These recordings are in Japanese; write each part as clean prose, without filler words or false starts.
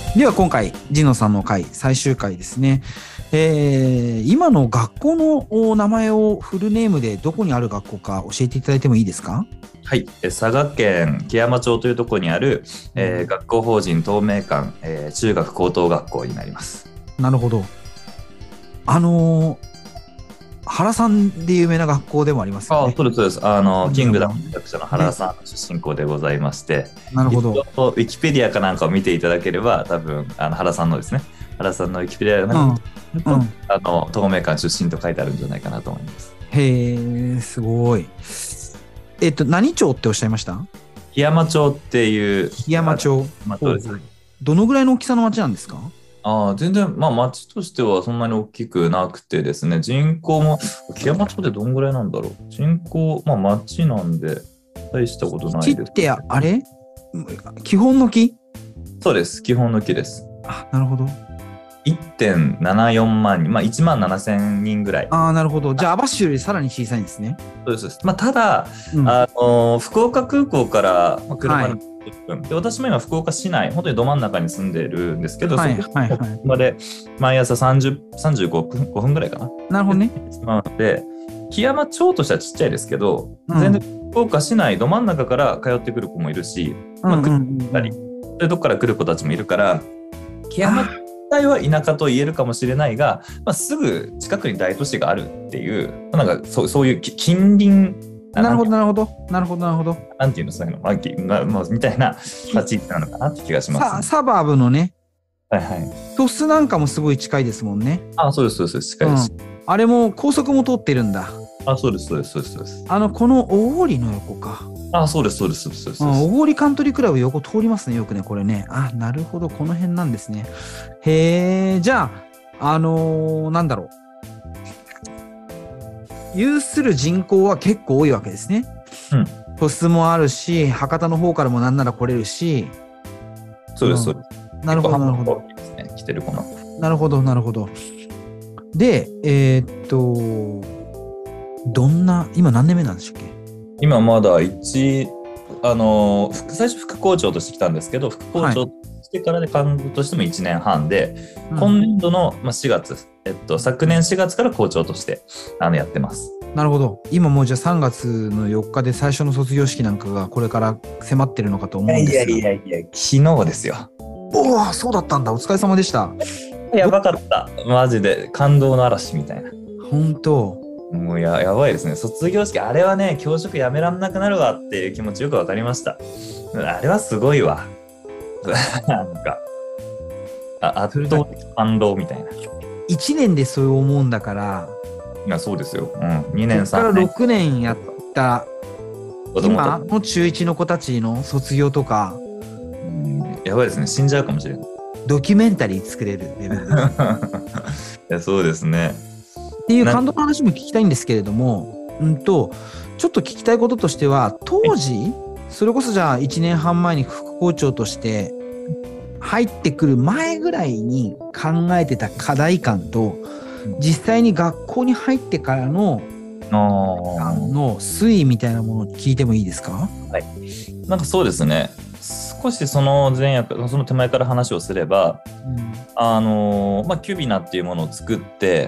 では今回、神野さんの回、最終回ですね。今の学校の名前をフルネームでどこにある学校か教えていただいてもいいですか？ はい、佐賀県基山町というところにある、学校法人東明館、中学高等学校になります。 なるほど。原さんで有名な学校でもありますよね。 そうです、そうです。キングダムの作者の原さんの出身校でございまして、 なるほど。 ウィキペディアかなんかを見ていただければ、多分原さんのですね、原さんのウィキペディアの中に、東明館出身と書いてあるんじゃないかなと思います。 へえ、すごい。何町っておっしゃいました？ 檜山町っていう。 檜山町。 そうです。 どのぐらいの大きさの町なんですか？ 全然、町としてはそんなに大きくなくてですね、人口も、檜山町ってどんぐらいなんだろう。人口、町なんで、大したことないです。 木って、あれ基本の木？ そうです、基本の木です。 なるほど。 1.74 万人、1万7000人ぐらい。 なるほど。じゃあ、網走よりさらに小さいんですね。 そうです。ただ、福岡空港から車で10分、で、私も今福岡市内、本当にど真ん中に住んでるんですけど、そこまで毎朝35分ぐらいかな。 なるほどね。 なので、檜山町としてはちっちゃいですけど、全然福岡市内ど真ん中から通ってくる子もいるし、そういうとこから来る子たちもいるから、檜山自体は田舎と言えるかもしれないが、すぐ近くに大都市があるっていう、なんかそういう近隣、 なるほど、なるほど。なるほど、なるほど。 なんていうの、そういうの、みたいな立ち位置なのかなって気がします、ね。 サバーブのね。 はいはい。 鳥栖なんかもすごい近いですもんね。 そうです、そうです、近いです。 あれも高速も通ってるんだ。 そうです、そうです、そうです、そうです。 この大堀の横か。 そうです、そうです、そうです。 大堀カントリークラブ横通りますね、よくね、これね。なるほど、この辺なんですね。へえ、じゃあ、なんだろう。有する人口は結構多いわけですね。鳥栖もあるし、博多の方からもなんなら来れるし。 そうです、そうです。 なるほど、なるほど。 来てる子の。 なるほど、なるほど。で、今何年目なんでしたっけ？ 今まだ最初副校長として来たんですけど、副校長としてからで幹部としても1年半で、今年度の4月、昨年4月から校長としてやってます。 なるほど。今もうじゃあ3月の4日で最初の卒業式なんかがこれから迫ってるのかと思うんですが。 いや、昨日ですよ。 そうだったんだ。お疲れ様でした。 やばかった。マジで感動の嵐みたいな。 本当。 もうやばいですね。卒業式、あれはね、教職やめらんなくなるわっていう気持ちよくわかりました。あれはすごいわ。なんか、圧倒的感動みたいな。 1年でそう思うんだから。 いや、そうですよ。2年、3年。 そこから6年やった今の中1の子たちの卒業とか。 やばいですね。死んじゃうかもしれない。 ドキュメンタリー作れるレベルです。 いや、そうですね。 っていう感動の話も聞きたいんですけれども、ちょっと聞きたいこととしては、当時、それこそじゃあ1年半前に副校長として入ってくる前ぐらいに考えてた課題感と、実際に学校に入ってからの推移みたいなものを聞いてもいいですか？ はい。なんかそうですね。少しその手前から話をすれば、キュビナっていうものを作って、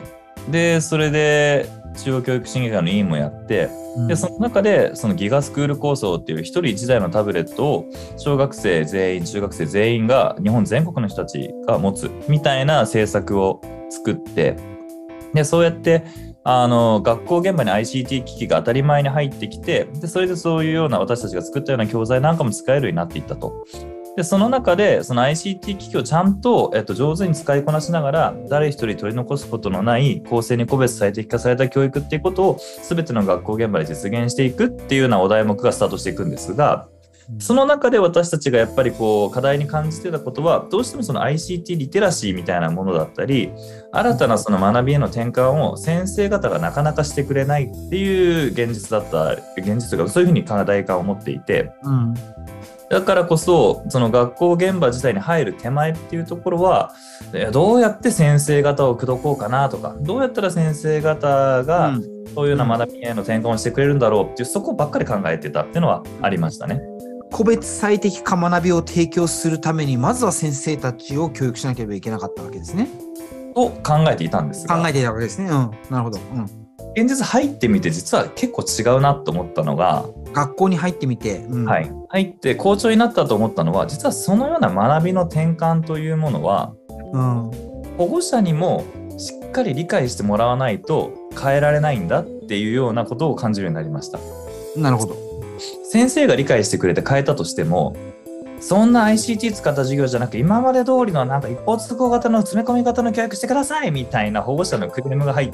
で、それで中央教育審議会の委員もやって、で、その中でそのギガスクール構想っていう一人一台のタブレットを小学生全員、中学生全員が日本全国の人たちが持つみたいな政策を作って、で、そうやって学校現場に ICT 機器が当たり前に入ってきて、で、それでそういうような私たちが作ったような教材なんかも使えるようになっていったと。で、その中で、その ICT 機器をちゃんと、上手に使いこなしながら、誰一人取り残すことのない公正に個別最適化された教育っていうことを全ての学校現場で実現していくっていうようなお題目がスタートしていくんですが、その中で私たちがやっぱり課題に感じてたことは、どうしてもその ICT リテラシーみたいなものだったり、新たなその学びへの転換を先生方がなかなかしてくれないっていう現実というか、そういうふうに課題感を持っていて、だからこそ、その学校現場自体に入る手前っていうところは、どうやって先生方を口説こうかなとか、どうやったら先生方がそういうような学びへの転換をしてくれるんだろうっていう、そこばっかり考えてたっていうのはありましたね。 個別最適化学びを提供するために、まずは先生たちを教育しなければいけなかったわけですね。 と考えていたんですが。 考えていたわけですね。なるほど。 現実入ってみて実は結構違うなと思ったのが、 学校に入ってみて、 入って校長になったと思ったのは、実はそのような学びの転換というものは、保護者にもしっかり理解してもらわないと変えられないんだっていうようなことを感じるようになりました。 なるほど。 先生が理解してくれて変えたとしても、そんな ICT 使った授業じゃなく、今まで通りのなんか一方通行型の詰め込み型の教育してくださいみたいな保護者のクレームが入って、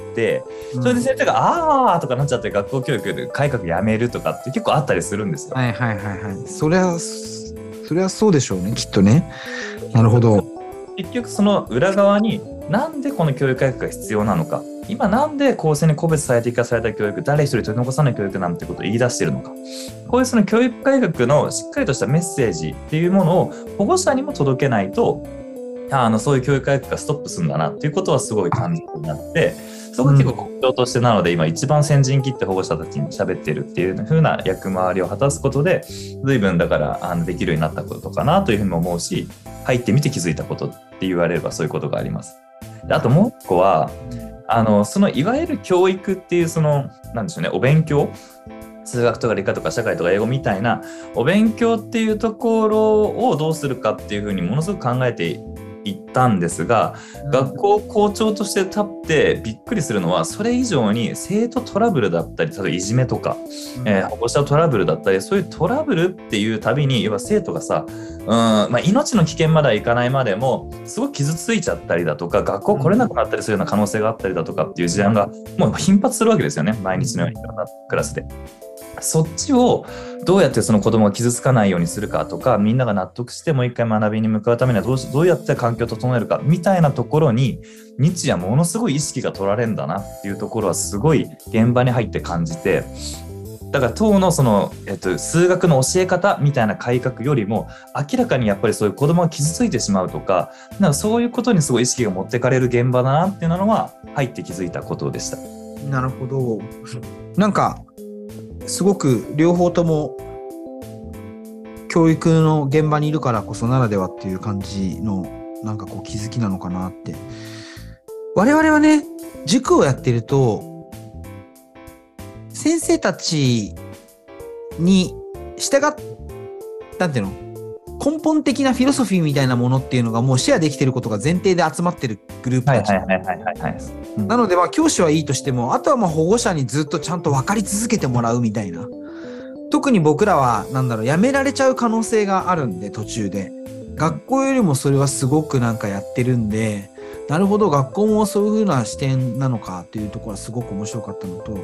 それで先生があーとかなっちゃって学校教育で改革やめるとかって結構あったりするんですよ。 それはそうでしょうね、きっとね。なるほど。 結局その裏側に、なんでこの教育改革が必要なのか、今なんで公正に個別最適化された教育、誰一人取り残さない教育なんてことを言い出しているのか、こういうその教育改革のしっかりとしたメッセージっていうものを保護者にも届けないと、そういう教育改革がストップするんだなっていうことはすごい感じるようになって、そこが結構国長としてなので、今一番先陣切って保護者たちに喋ってるっていう風な役回りを果たすことで、随分だからできるようになったことかなというふうにも思うし、入ってみて気づいたことって言われればそういうことがあります。で、あともう一個は、そのいわゆる教育っていうなんでしょうね、お勉強、数学とか理科とか社会とか英語みたいなお勉強っていうところをどうするかっていうふうにものすごく考えていったんですが、学校校長として立ってびっくりするのは、それ以上に生徒トラブルだったり、例えばいじめとか、保護者トラブルだったり、そういうトラブルっていうたびに、要は生徒がさ、命の危険まではいかないまでもすごく傷ついちゃったりだとか、学校来れなくなったりするような可能性があったりだとかっていう事案がもう頻発するわけですよね、毎日のようにいろんなクラスで。そっちをどうやってその子供が傷つかないようにするかとか、みんなが納得してもう一回学びに向かうためにはどうやって環境を整えるかみたいなところに、日夜ものすごい意識が取られるんだなっていうところはすごい現場に入って感じて、だから当の数学の教え方みたいな改革よりも、明らかにやっぱりそういう子供が傷ついてしまうとか、なんかそういうことにすごい意識が持ってかれる現場だなっていうのは入って気づいたことでした。 なるほど。なんかすごく両方とも教育の現場にいるからこそならではっていう感じのなんかこう気づきなのかなって。我々はね、塾をやってると先生たちに従っ、なんていうの、根本的なフィロソフィーみたいなものっていうのがもうシェアできてることが前提で集まってるグループたち。なので教師はいいとしても、あとは保護者にずっとちゃんと分かり続けてもらうみたいな。特に僕らはやめられちゃう可能性があるんで、途中で。学校よりもそれはすごくなんかやってるんで、なるほど、学校もそういう風な視点なのかっていうところはすごく面白かったのと、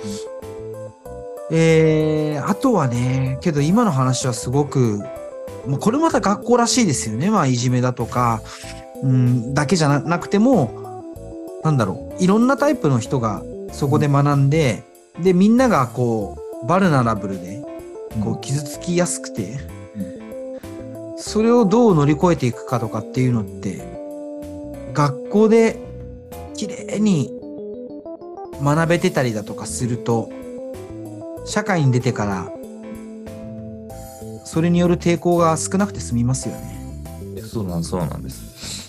あとはね、けど今の話はすごく、これまた学校らしいですよね。いじめだとか、だけじゃなくても、いろんなタイプの人がそこで学んで、で、みんながこう、バルナラブルで、こう、傷つきやすくて、それをどう乗り越えていくかとかっていうのって、学校できれいに学べてたりだとかすると、社会に出てから、それによる抵抗が少なくて済みますよね。 そうなんです。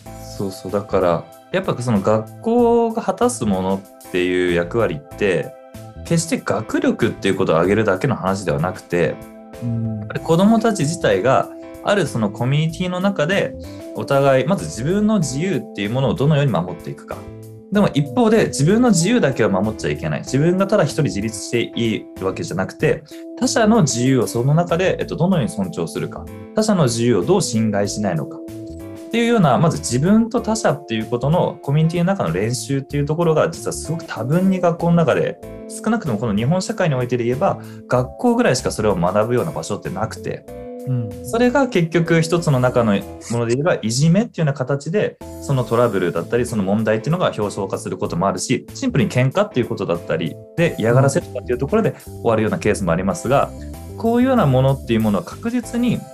だからやっぱその学校が果たすものっていう役割って決して学力っていうことを上げるだけの話ではなくて、子どもたち自体があるそのコミュニティの中でお互いまず自分の自由っていうものをどのように守っていくか。でも一方で自分の自由だけは守っちゃいけない。自分がただ一人自立していいわけじゃなくて、他者の自由をその中で、どのように尊重するか。他者の自由をどう侵害しないのか。っていうような、まず自分と他者っていうことのコミュニティの中の練習っていうところが実はすごく多分に学校の中で、少なくともこの日本社会においてで言えば、学校ぐらいしかそれを学ぶような場所ってなくて、それが結局一つの中のもので言えばいじめっていうような形でそのトラブルだったりその問題っていうのが表層化することもあるし、シンプルに喧嘩っていうことだったりで嫌がらせとかっていうところで終わるようなケースもありますが、こういうようなものっていうものは確実に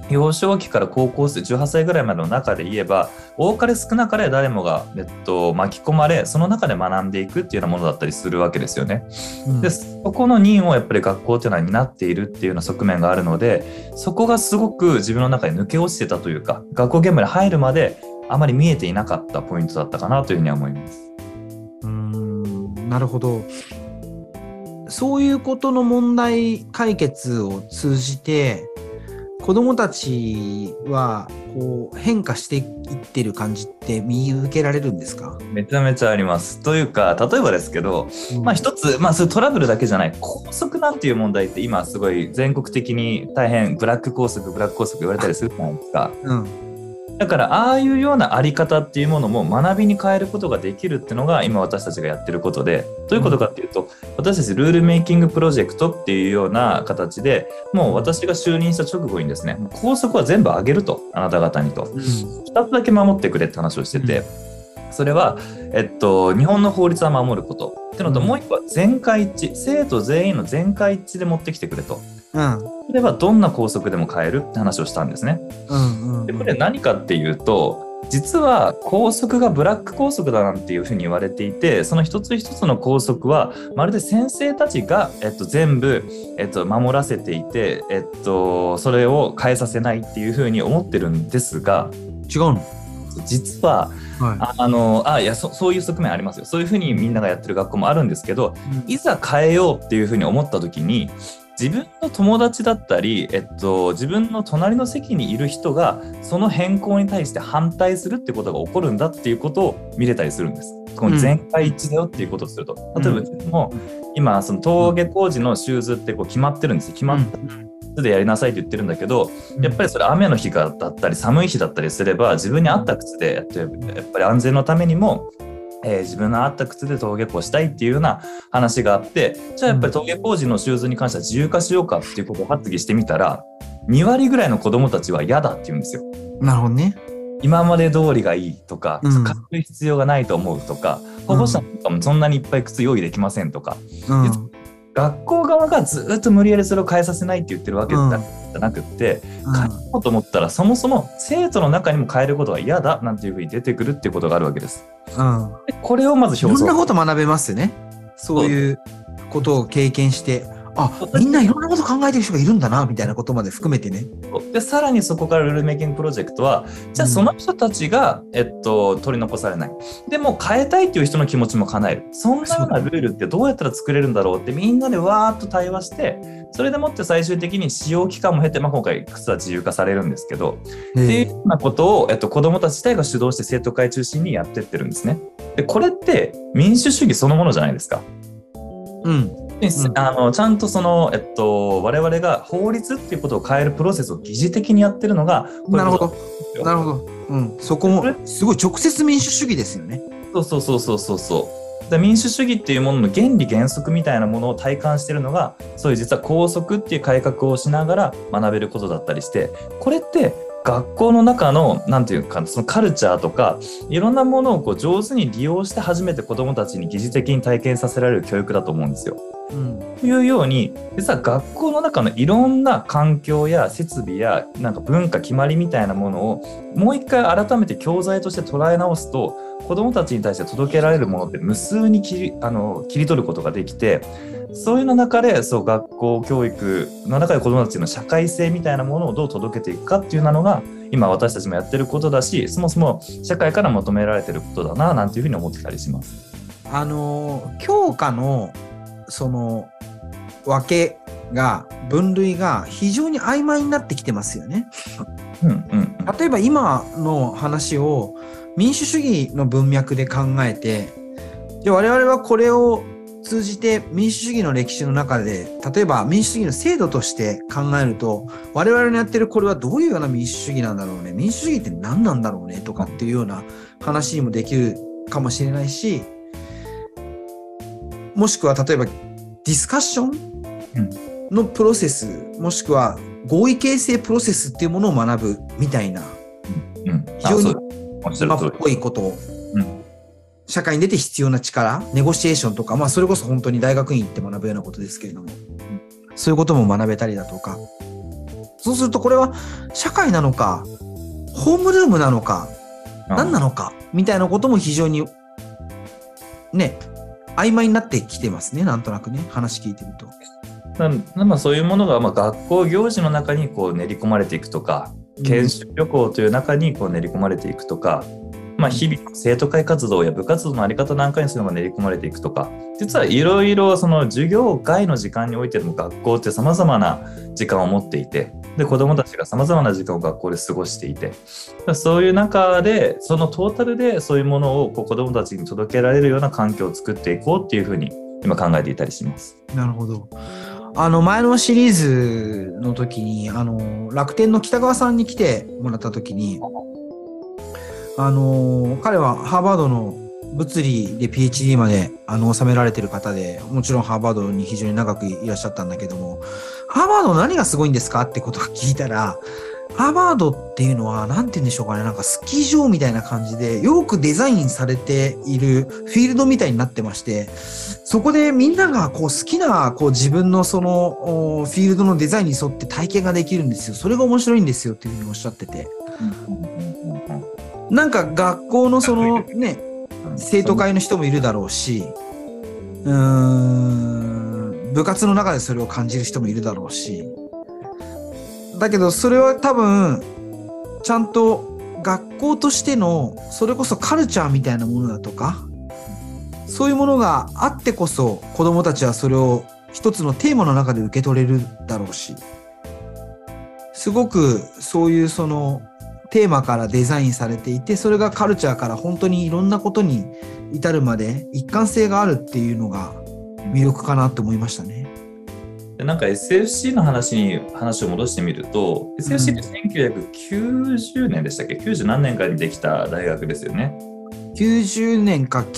幼少期から高校生18歳ぐらいまでの中で言えば多かれ少なかれ誰もが、巻き込まれその中で学んでいくっていうようなものだったりするわけですよね。でそこの任をやっぱり学校っていうのは担っているっていうような側面があるので、そこがすごく自分の中に抜け落ちてたというか、学校現場に入るまであまり見えていなかったポイントだったかなというふうには思います。 なるほど。そういうことの問題解決を通じて子どもたちはこう変化していってる感じって見受けられるんですか？ めちゃめちゃあります。というか、例えばですけど、一つ、そういうトラブルだけじゃない校則なんていう問題って今すごい全国的に大変ブラック校則言われたりするじゃないですか。だからああいうようなあり方っていうものも学びに変えることができるっていうのが今私たちがやってることで、どういうことかっていうと、私たちルールメイキングプロジェクトっていうような形でもう私が就任した直後にですね、校則は全部上げると、あなた方にと2つだけ守ってくれって話をしてて、それは、日本の法律は守ることっていうのと、もう一個は全会一致、生徒全員の全会一致で持ってきてくれと。それはどんな校則でも変えるって話をしたんですね。でこれ何かっていうと、実は校則がブラック校則だなんていうふうに言われていて、その一つ一つの校則はまるで先生たちが、全部、守らせていて、それを変えさせないっていうふうに思ってるんですが、 違うの？ 実は、そういう側面ありますよ。そういうふうにみんながやってる学校もあるんですけど、いざ変えようっていうふうに思った時に、自分の友達だったり、自分の隣の席にいる人がその変更に対して反対するってことが起こるんだっていうことを見れたりするんです。この全会一致だよっていうことをすると、例えばうちも今その登下校時のシューズってこう決まってるんですよ。決まったでやりなさいって言ってるんだけど、やっぱりそれ雨の日だったり寒い日だったりすれば自分に合った靴でやっぱり安全のためにも自分の合った靴で登下校したいっていうような話があって、じゃあやっぱり登下校時のシューズに関しては自由化しようかっていうことを発議してみたら、2割ぐらいの子どもたちは嫌だって言うんですよ。 なるほどね。 今まで通りがいいとか、変える必要がないと思うとか、保護者とかもそんなにいっぱい靴用意できませんとか、学校側がずっと無理やりそれを変えさせないって言ってるわけじゃなくって、変えようと思ったらそもそも生徒の中にも変えることが嫌だなんていうふうに出てくるっていうことがあるわけです。でこれをまず表現。いろんなこと学べますね。そういうことを経験して、みんないろんなこと考えてる人がいるんだなみたいなことまで含めてね。 でさらにそこからルールメイキングプロジェクトは、じゃあその人たちが、取り残されない、でも変えたいっていう人の気持ちも叶える、そんなようなルールってどうやったら作れるんだろうってみんなでわーっと対話して、それでもって最終的に使用期間も経て、今回靴は自由化されるんですけど、っていうようなことを、子どもたち自体が主導して生徒会中心にやってってるんですね。でこれって民主主義そのものじゃないですか。ちゃんとその、我々が法律っていうことを変えるプロセスを疑似的にやってるのがなるほど。そこもすごい直接民主主義ですよね。 そうで民主主義っていうものの原理原則みたいなものを体感してるのが、そういう実は校則っていう改革をしながら学べることだったりして、これって学校の中のなんていうか、そのカルチャーとかいろんなものをこう上手に利用して初めて子どもたちに疑似的に体験させられる教育だと思うんですよ。というように、実は学校の中のいろんな環境や設備やなんか文化決まりみたいなものをもう一回改めて教材として捉え直すと、子どもたちに対して届けられるものって無数に切り取ることができて、そういうの中で学校教育の中で子どもたちの社会性みたいなものをどう届けていくかっていうのが今私たちもやってることだし、そもそも社会から求められてることだななんていうふうに思ってたりします。 教科のその分けが分類が非常に曖昧になってきてますよね。例えば今の話を民主主義の文脈で考えて、じゃあ我々はこれを通じて民主主義の歴史の中で、例えば民主主義の制度として考えると、我々のやってるこれはどういうような民主主義なんだろうね、民主主義って何なんだろうねとかっていうような話にもできるかもしれないし、もしくは例えばディスカッションのプロセス、もしくは合意形成プロセスっていうものを学ぶみたいな、非常に今っぽいことを、社会に出て必要な力、ネゴシエーションとか、それこそ本当に大学院行って学ぶようなことですけれども、そういうことも学べたりだとか、 そうするとこれは社会なのか、ホームルームなのか、何なのか、みたいなことも非常にね、曖昧になってきてますね。なんとなくね、話聞いてると。 まあ、そういうものが学校行事の中にこう練り込まれていくとか、研修旅行という中にこう練り込まれていくとか、まあ、日々生徒会活動や部活動のあり方なんかにそういうのが練り込まれていくとか、実はいろいろその授業外の時間においても学校ってさまざまな時間を持っていて、で子どもたちがさまざまな時間を学校で過ごしていて、そういう中でそのトータルでそういうものをこう子どもたちに届けられるような環境を作っていこうっていうふうに今考えていたりします。 なるほど。前のシリーズの時に、楽天の北川さんに来てもらった時に、彼はハーバードの物理で PhD まで、収められてる方で、もちろんハーバードに非常に長くいらっしゃったんだけども、ハーバード何がすごいんですかってことを聞いたら、ハーバードっていうのは、なんて言うんでしょうかね、なんかスキー場みたいな感じで、よくデザインされているフィールドみたいになってまして、そこでみんながこう好きなこう自分のそのフィールドのデザインに沿って体験ができるんですよ。それが面白いんですよっていうふうにおっしゃってて。なんか学校のそのね、生徒会の人もいるだろうし、部活の中でそれを感じる人もいるだろうし、だけどそれは多分ちゃんと学校としてのそれこそカルチャーみたいなものだとか、そういうものがあってこそ子どもたちはそれを一つのテーマの中で受け取れるだろうし、すごくそういうそのテーマからデザインされていて、それがカルチャーから本当にいろんなことに至るまで一貫性があるっていうのが魅力かなと思いましたね。 でなんか SFC の話を戻してみると、SFC って1990年でしたっけ、90何年かにできた大学ですよね。 90年か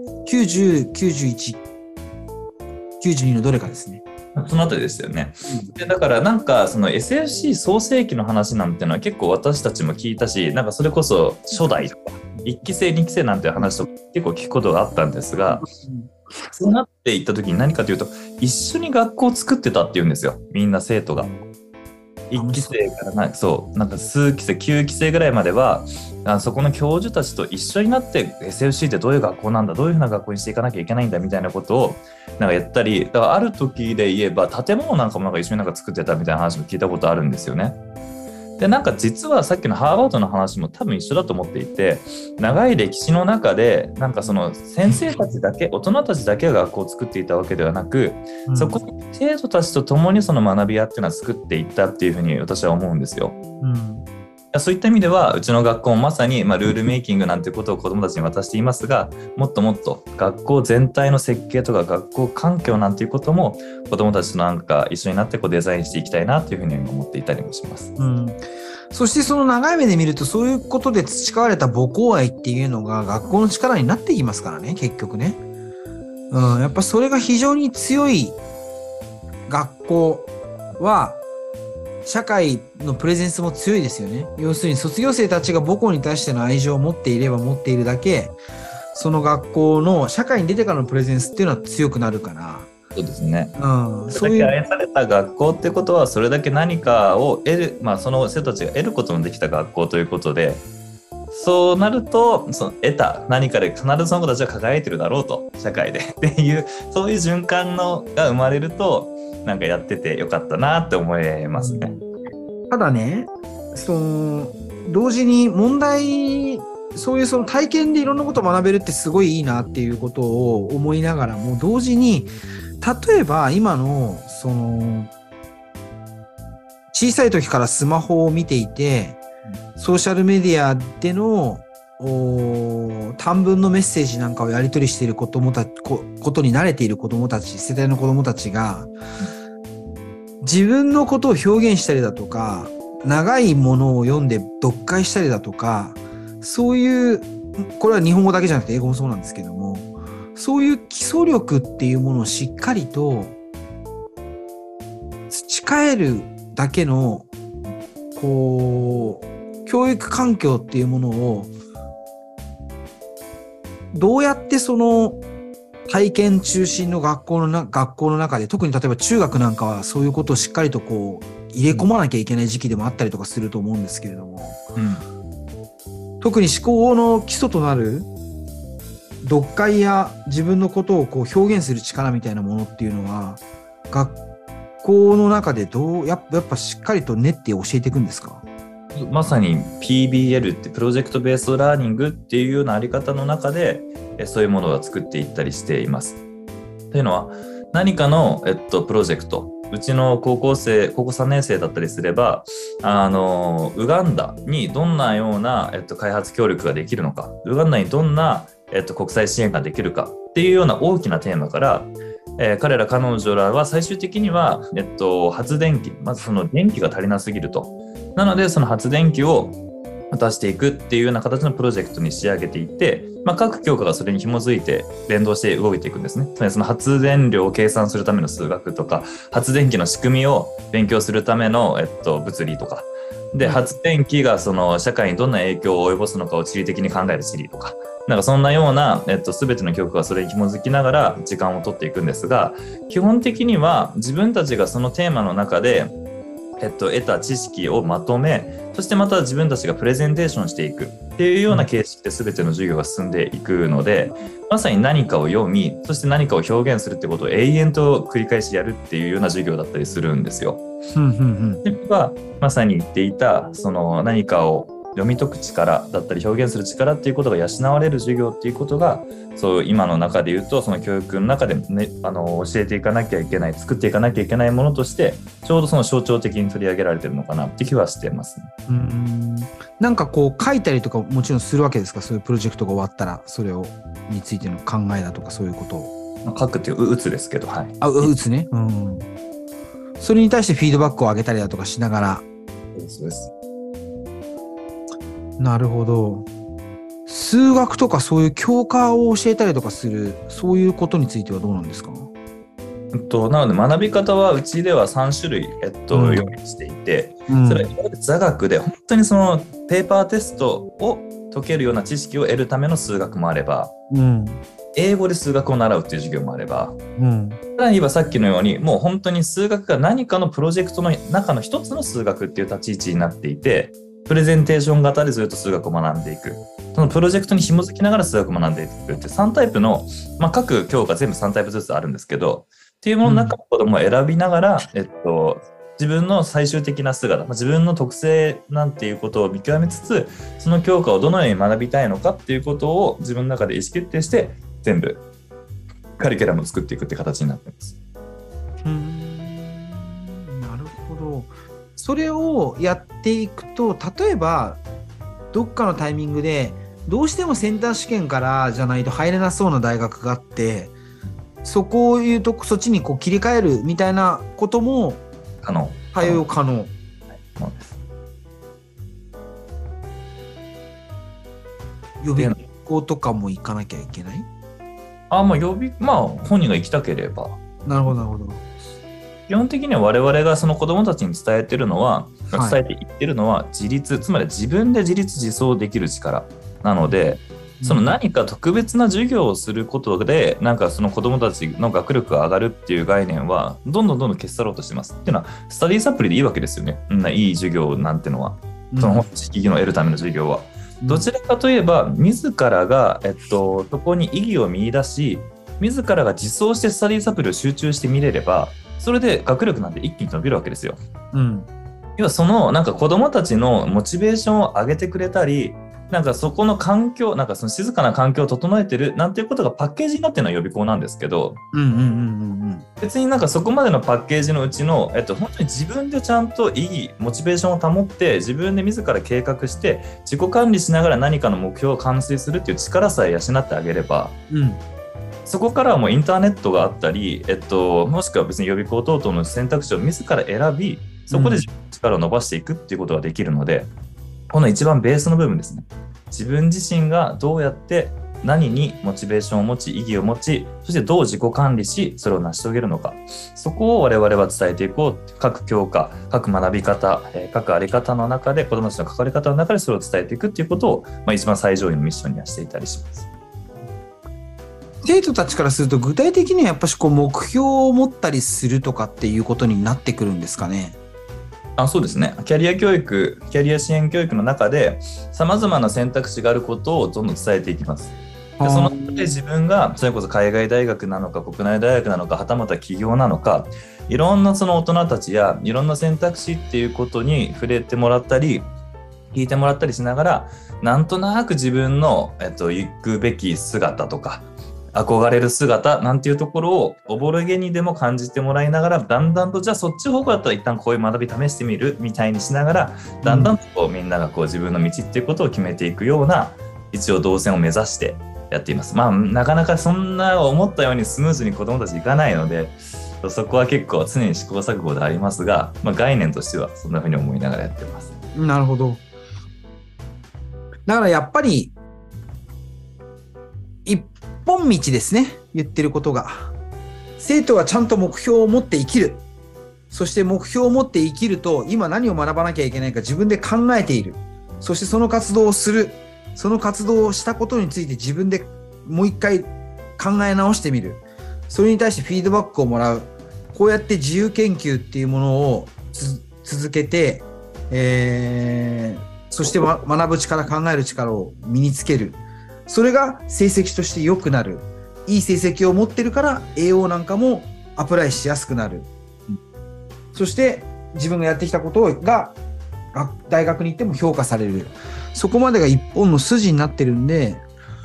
90、91、92のどれかですね。 そのあたりですよね。でだからなんかその SFC 創世期の話なんてのは結構私たちも聞いたし、なんかそれこそ初代とか1期生2期生なんて話と結構聞くことがあったんですが、そうなっていった時に何かというと、一緒に学校を作ってたっていうんですよ、みんな生徒が。1期生からなんか数期生9期生ぐらいまではそこの教授たちと一緒になって SFC ってどういう学校なんだ、どういうふうな学校にしていかなきゃいけないんだみたいなことをなんかやったり、だからある時で言えば建物なんかもなんか一緒になんか作ってたみたいな話も聞いたことあるんですよね。でなんか実はさっきのハーバードの話も多分一緒だと思っていて、長い歴史の中でなんかその先生たちだけ、大人たちだけが学校を作っていたわけではなく、そこに生徒たちと共にその学び屋っていうのは作っていったっていうふうに私は思うんですよ。そういった意味ではうちの学校もまさに、ルールメイキングなんてことを子どもたちに渡していますが、もっともっと学校全体の設計とか学校環境なんていうことも子どもたちとなんか一緒になってこうデザインしていきたいなというふうに思っていたりもします。 そしてその長い目で見ると、そういうことで培われた母校愛っていうのが学校の力になっていきますからね、結局ね。やっぱそれが非常に強い学校は社会のプレゼンスも強いですよね。要するに卒業生たちが母校に対しての愛情を持っていれば持っているだけ、その学校の社会に出てからのプレゼンスっていうのは強くなるから。 そうですね。それだけ愛された学校ってことは、それだけ何かを得る、その生徒たちが得ることのできた学校ということで、そうなるとその得た何かで必ずその子たちは輝いてるだろうと、社会でっていう、そういう循環が生まれるとなんかやっててよかったなって思いますね。 ただね、同時に問題、そういうその体験でいろんなことを学べるってすごいいいなっていうことを思いながらも、同時に例えば今のその小さい時からスマホを見ていて、ソーシャルメディアでの短文のメッセージなんかをやり取りしていることに慣れている子どもたち、世代の子どもたちが自分のことを表現したりだとか、長いものを読んで読解したりだとか、そういう、これは日本語だけじゃなくて英語もそうなんですけども、そういう基礎力っていうものをしっかりと培えるだけの教育環境っていうものをどうやってその体験中心の学校の中で、特に例えば中学なんかはそういうことをしっかりと入れ込まなきゃいけない時期でもあったりとかすると思うんですけれども、特に思考の基礎となる読解や自分のことをこう表現する力みたいなものっていうのは、学校の中でやっぱしっかりと練って教えていくんですか？ まさに PBL ってプロジェクトベースラーニングっていうようなあり方の中でそういうものを作っていったりしています。というのは何かの、プロジェクト、うちの高校3年生だったりすればウガンダにどんなような、開発協力ができるのか、ウガンダにどんな、国際支援ができるかっていうような大きなテーマから、彼ら彼女らは最終的には、発電機、まずその電気が足りなすぎると。なのでその発電機を出していくっていうような形のプロジェクトに仕上げていって、各教科がそれに紐づいて連動して動いていくんですね。つまりその発電量を計算するための数学とか、発電機の仕組みを勉強するための、物理とかで、発電機がその社会にどんな影響を及ぼすのかを地理的に考える地理とか、なんかそんなような、全ての教科がそれに紐づきながら時間を取っていくんですが、基本的には自分たちがそのテーマの中で得た知識をまとめ、そしてまた自分たちがプレゼンテーションしていくっていうような形式で全ての授業が進んでいくので、まさに何かを読み、そして何かを表現するってことを永遠と繰り返しやるっていうような授業だったりするんですよ。ではまさに言っていたその何かを読み解く力だったり表現する力っていうことが養われる授業っていうことが、そう今の中で言うとその教育の中で、ね、教えていかなきゃいけない、作っていかなきゃいけないものとしてちょうどその象徴的に取り上げられてるのかなって気はしてますね。 なんかこう書いたりとかもちろんするわけですか？そういうプロジェクトが終わったらそれについての考えだとかそういうことを。 書くっていう打つですけど、はい。 打つね。それに対してフィードバックを上げたりだとかしながら。 そうです。 なるほど。数学とかそういう教科を教えたりとかする、そういうことについてはどうなんですか？ なので学び方はうちでは3種類、用意していて、それは座学で本当にそのペーパーテストを解けるような知識を得るための数学もあれば、英語で数学を習うっていう授業もあれば、さらに言えばさっきのようにもう本当に数学が何かのプロジェクトの中の一つの数学っていう立ち位置になっていて、プレゼンテーション型でずっと数学を学んでいく、そのプロジェクトに紐づきながら数学を学んでいくって3タイプの、各教科全部3タイプずつあるんですけどっていうものの中の子供を選びながら、自分の最終的な姿、自分の特性なんていうことを見極めつつ、その教科をどのように学びたいのかっていうことを自分の中で意思決定して全部カリキュラムを作っていくって形になっています。 なるほど。それをやっていくと、例えばどっかのタイミングでどうしてもセンター試験からじゃないと入れなそうな大学があって、そこを言うとそっちにこう切り替えるみたいなことも対応可能。そうです。予備校とかも行かなきゃいけない？ 本人が行きたければ。 なるほどなるほど。 基本的には我々がその子どもたちに伝えているのは、伝えていってるのは自立、つまり自分で自立自走できる力なので、その何か特別な授業をすることでなんかその子どもたちの学力が上がるっていう概念はどんどん消し去ろうとしてます。っていうのはスタディサプリでいいわけですよね。いい授業なんてのは、その知識を得るための授業は。どちらかといえば自らが、そこに意義を見出し、自らが自走してスタディサプリを集中して見れれば、それで学力なんて一気に伸びるわけですよ。要はそのなんか子どもたちのモチベーションを上げてくれたり、なんかそこの環境、なんかその静かな環境を整えてるなんていうことがパッケージになってるのは予備校なんですけど、別になんかそこまでのパッケージのうちの、本当に自分でちゃんと意義、モチベーションを保って自分で自ら計画して自己管理しながら何かの目標を完遂するっていう力さえ養ってあげれば、そこからはもうインターネットがあったり、もしくは別に予備校等々の選択肢を自ら選び、そこで自分の力を伸ばしていくっていうことができるので、この一番ベースの部分ですね。自分自身がどうやって何にモチベーションを持ち、意義を持ち、そしてどう自己管理し、それを成し遂げるのか。そこを我々は伝えていこう。各教科、各学び方、各あり方の中で、子どもたちの関わり方の中でそれを伝えていくっていうことを、一番最上位のミッションにはしていたりします。 生徒たちからすると具体的にはやっぱしこう目標を持ったりするとかっていうことになってくるんですかね。 そうですね。キャリア教育、キャリア支援教育の中で、様々な選択肢があることをどんどん伝えていきます。で、その中で自分が、それこそ海外大学なのか、国内大学なのか、はたまた企業なのか、いろんなその大人たちや、いろんな選択肢っていうことに触れてもらったり、聞いてもらったりしながら、なんとなく自分の、行くべき姿とか、憧れる姿なんていうところをおぼろげにでも感じてもらいながら、だんだんとじゃあそっち方向だったら一旦こういう学び試してみるみたいにしながら、だんだんとこうみんながこう自分の道っていうことを決めていくような、一応動線を目指してやっています。なかなかそんな思ったようにスムーズに子どもたちいかないので、そこは結構常に試行錯誤でありますが、概念としてはそんな風に思いながらやってます。 なるほど。だからやっぱり一本道ですね、言ってることが。生徒はちゃんと目標を持って生きる。そして目標を持って生きると、今何を学ばなきゃいけないか自分で考えている。そしてその活動をする。その活動をしたことについて自分でもう一回考え直してみる。それに対してフィードバックをもらう。こうやって自由研究っていうものを続けて、そして学ぶ力、考える力を身につける。それが成績として良くなる。いい成績を持ってるから栄養なんかもアプライしやすくなる。そして自分がやってきたことが大学に行っても評価される。そこまでが一本の筋になってるんで、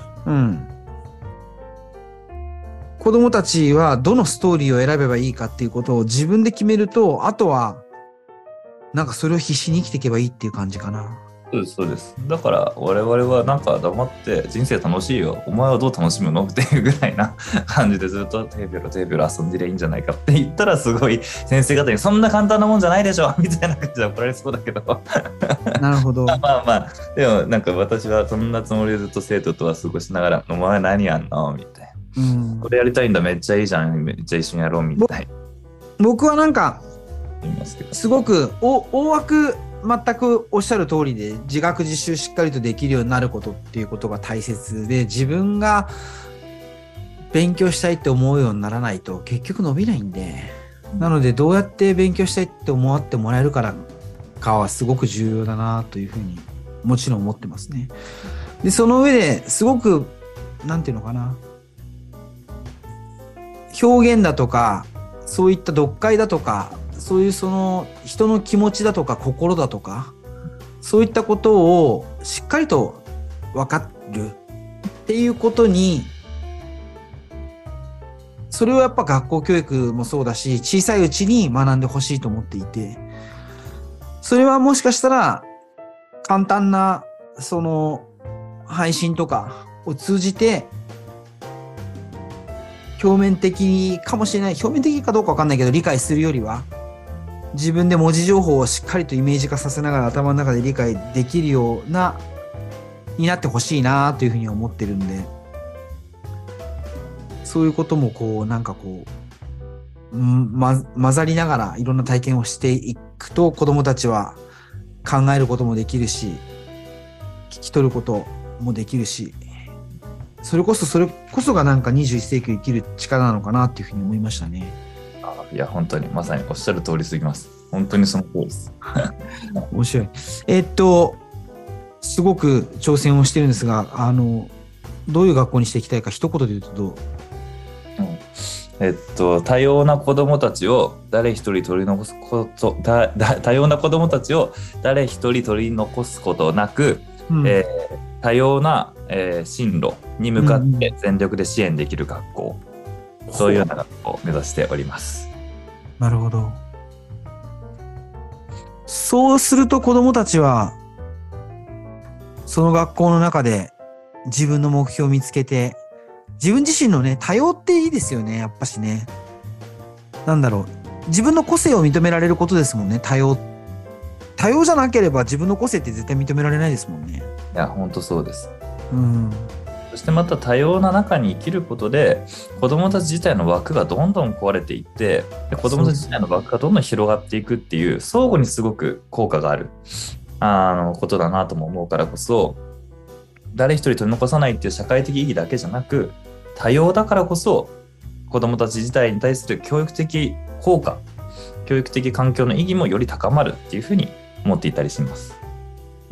子供たちはどのストーリーを選べばいいかっていうことを自分で決めると、あとはなんかそれを必死に生きていけばいいっていう感じかな。 そうです、そうです。だから我々はなんか黙って人生楽しいよ。お前はどう楽しむのっていうぐらいな感じでずっとテーブル遊んでりゃいいんじゃないかって言ったらすごい先生方にそんな簡単なもんじゃないでしょみたいな感じで怒られそうだけど。 なるほど。 でもなんか私はそんなつもりでずっと生徒とは過ごしながら、お前何やんのみたいな。これやりたいんだ、めっちゃいいじゃん。めっちゃ一緒にやろうみたいな。 僕はなんか、すごく大枠全くおっしゃる通りで、自学自習しっかりとできるようになることっていうことが大切で、自分が勉強したいって思うようにならないと結局伸びないんで、なのでどうやって勉強したいって思ってもらえるからかはすごく重要だなというふうにもちろん思ってますね。で、その上ですごくなんていうのかな、表現だとかそういった読解だとか、そういうその人の気持ちだとか心だとか、そういったことをしっかりと分かるっていうことに、それをやっぱ学校教育もそうだし、小さいうちに学んでほしいと思っていて、それはもしかしたら簡単なその配信とかを通じて表面的かもしれない、表面的かどうか分かんないけど理解するよりは、自分で文字情報をしっかりとイメージ化させながら頭の中で理解できるようなになってほしいなというふうに思ってるんで、そういうこともこうなんかこう、混ざりながらいろんな体験をしていくと、子どもたちは考えることもできるし、聞き取ることもできるし、それこそがなんか21世紀を生きる力なのかなっていうふうに思いましたね。 いや本当にまさにおっしゃる通りすぎます。本当にその通りです。 面白い。すごく挑戦をしてるんですが、どういう学校にしていきたいか一言で言うとどう？ 多様な子どもたちを誰一人取り残すこと多様な子どもたちを誰一人取り残すことなく、多様な、進路に向かって全力で支援できる学校、そういうような学校を目指しております。 なるほど。そうすると子どもたちはその学校の中で自分の目標を見つけて、自分自身のね、多様っていいですよね、やっぱしね。なんだろう、自分の個性を認められることですもんね。多様じゃなければ自分の個性って絶対認められないですもんね。 いや本当そうです。そしてまた多様な中に生きることで子どもたち自体の枠がどんどん壊れていって、で子どもたち自体の枠がどんどん広がっていくっていう、相互にすごく効果があることだなとも思うからこそ、誰一人取り残さないっていう社会的意義だけじゃなく、多様だからこそ子どもたち自体に対する教育的効果教育的環境の意義もより高まるっていうふうに思っていたりします。 うん、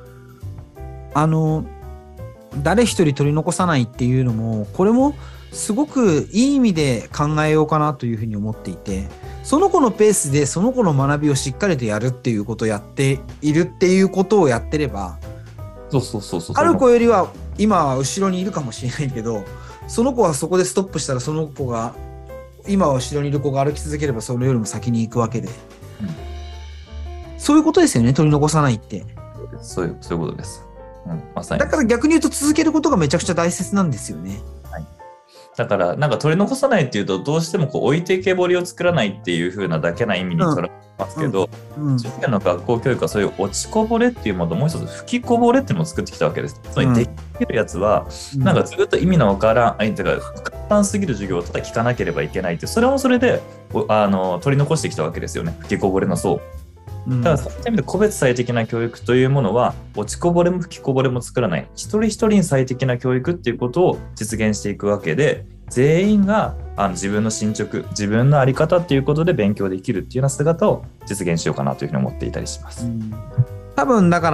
誰一人取り残さないっていうのも、これもすごくいい意味で考えようかなというふうに思っていて、その子のペースでその子の学びをしっかりとやるっていうことをやっているっていうことをやってれば、 そうそうそうそう、 ある子よりは今は後ろにいるかもしれないけど、その子はそこでストップしたら、その子が今は後ろにいる子が歩き続ければそれよりも先に行くわけで、そういうことですよね、取り残さないって。 そういうことです。まさに。 だから逆に言うと続けることがめちゃくちゃ大切なんですよね。 はい、だからなんか取り残さないっていうと、どうしてもこう置いてけぼりを作らないっていう風なだけな意味に捉えますけど、中学の学校教育はそういう落ちこぼれっていうものと、もう一つ吹きこぼれっていうのを作ってきたわけです。つまりできるやつは、なんかずっと意味のわからん、簡単すぎる授業をただ聞かなければいけないって、それもそれで取り残してきたわけですよね、吹きこぼれの層。だからそういった意味で個別最適な教育というものは、落ちこぼれも吹きこぼれも作らない、一人一人に最適な教育っていうことを実現していくわけで、全員が自分の進捗、自分の在り方っていうことで勉強できるっていうような姿を実現しようかなというふうに思っていたりします。 多分だから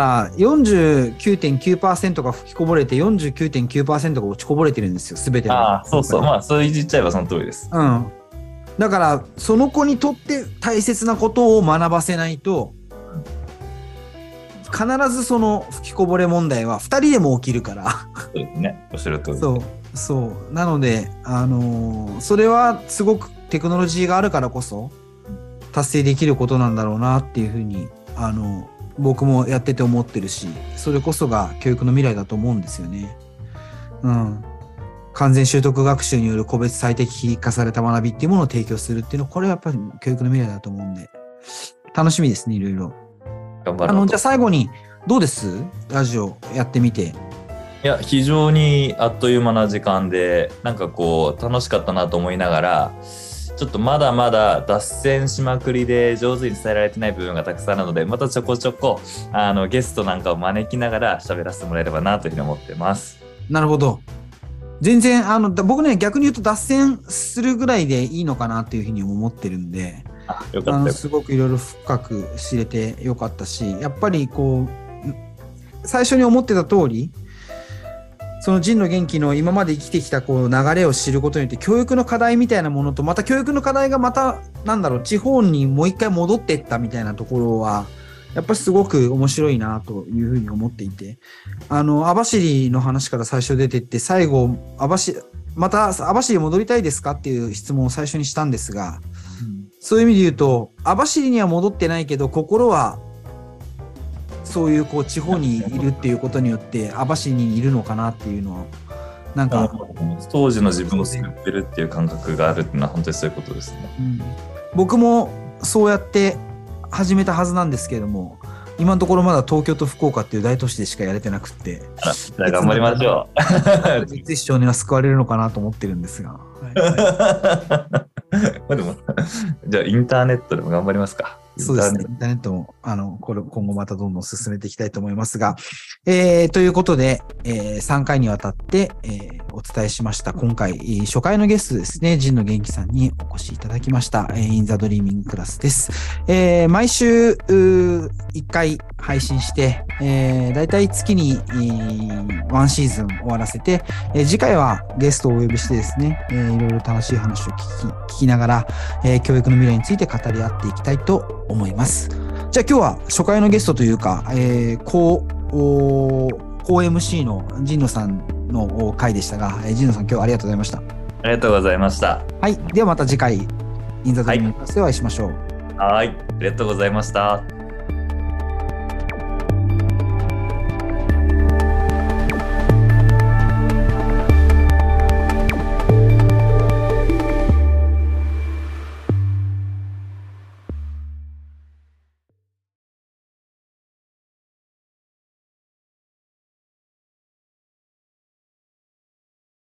49.9% が吹きこぼれて 49.9% が落ちこぼれてるんですよ、全ての。 そうそう、まあそういじっちゃえばその通りです。 だからその子にとって大切なことを学ばせないと、必ずその吹きこぼれ問題は2人でも起きるから。 そうですね、おっしゃる通り。 そうなので、それはすごくテクノロジーがあるからこそ達成できることなんだろうなっていうふうに僕もやってて思ってるし、それこそが教育の未来だと思うんですよね。完全習得学習による個別最適化された学びっていうものを提供するっていうの、これはやっぱり教育の未来だと思うんで、楽しみですね、いろいろ。 頑張ろう。 じゃあ最後にどうです？ラジオやってみて。 いや、非常にあっという間な時間で、なんかこう楽しかったなと思いながら、ちょっとまだまだ脱線しまくりで上手に伝えられてない部分がたくさんあるので、またちょこちょこゲストなんかを招きながら喋らせてもらえればなというふうに思ってます。 なるほど。全然僕ね、逆に言うと脱線するぐらいでいいのかなっていうふうに思ってるんで、 よかったよ。 すごくいろいろ深く知れてよかったし、やっぱりこう最初に思ってた通り、その神野元気の今まで生きてきたこう流れを知ることによって、教育の課題みたいなものと、また教育の課題がまた地方にもう一回戻っていったみたいなところはやっぱりすごく面白いなというふうに思っていて、網走の話から最初出てって、最後また網走戻りたいですかっていう質問を最初にしたんですが、そういう意味で言うと網走には戻ってないけど心はそういうこう地方にいるっていうことによって網走にいるのかなっていうのは、なんか当時の自分を救ってるっていう感覚があるっていうのは本当にそういうことですね。 僕もそうやって始めたはずなんですけれども、今のところまだ東京と福岡っていう大都市でしかやれてなくて、 じゃあ頑張りましょう。 実証には救われるのかなと思ってるんですが。 でもじゃあインターネットでも頑張りますか。 そうですね。インターネットも今後またどんどん進めていきたいと思いますが、ということで、3回にわたって、お伝えしました。今回、初回のゲストですね、神野元気さんにお越しいただきました。インザドリーミングクラスです。毎週1回配信して、だいたい月に1シーズン終わらせて、次回はゲストをお呼びしてですね、いろいろ楽しい話を聞きながら、教育の未来について語り合っていきたいと思います。じゃあ今日は初回のゲストというか、co MC の神野さんの回でしたが、神野さん今日はありがとうございました。 ありがとうございました。 はい。ではまた次回、インザドリームクラスでお会いしましょう。 はい。ありがとうございました。